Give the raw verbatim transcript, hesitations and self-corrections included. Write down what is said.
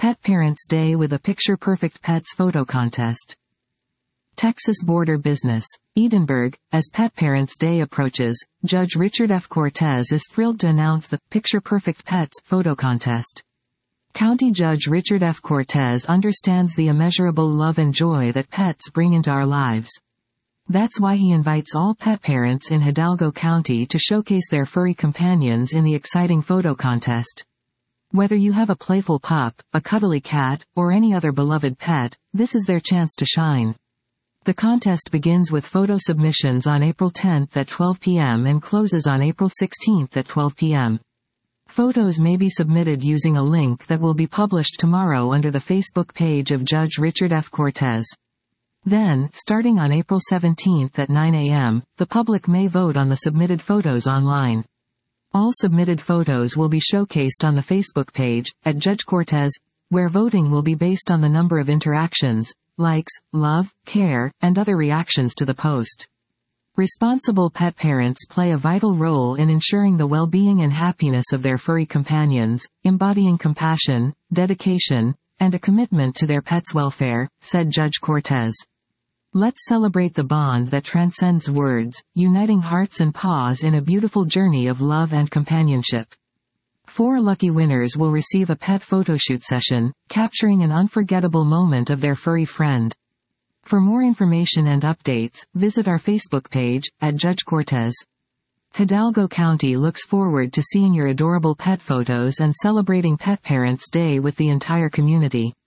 Pet Parents Day with a Picture-Perfect Pets Photo Contest. Texas Border Business. Edinburgh, as Pet Parents Day approaches, Judge Richard F. Cortez is thrilled to announce the Picture-Perfect Pets Photo Contest. County Judge Richard F. Cortez understands the immeasurable love and joy that pets bring into our lives. That's why he invites all pet parents in Hidalgo County to showcase their furry companions in the exciting photo contest. Whether you have a playful pup, a cuddly cat, or any other beloved pet, this is their chance to shine. The contest begins with photo submissions on April tenth at twelve p m and closes on April sixteenth at twelve p m Photos may be submitted using a link that will be published tomorrow under the Facebook page of Judge Richard F. Cortez. Then, starting on April seventeenth at nine a m, the public may vote on the submitted photos online. All submitted photos will be showcased on the Facebook page, at Judge Cortez, where voting will be based on the number of interactions, likes, love, care, and other reactions to the post. Responsible pet parents play a vital role in ensuring the well-being and happiness of their furry companions, embodying compassion, dedication, and a commitment to their pets' welfare, said Judge Cortez. Let's celebrate the bond that transcends words, uniting hearts and paws in a beautiful journey of love and companionship. Four lucky winners will receive a pet photoshoot session, capturing an unforgettable moment of their furry friend. For more information and updates, visit our Facebook page, at Judge Cortez. Hidalgo County looks forward to seeing your adorable pet photos and celebrating Pet Parents Day with the entire community.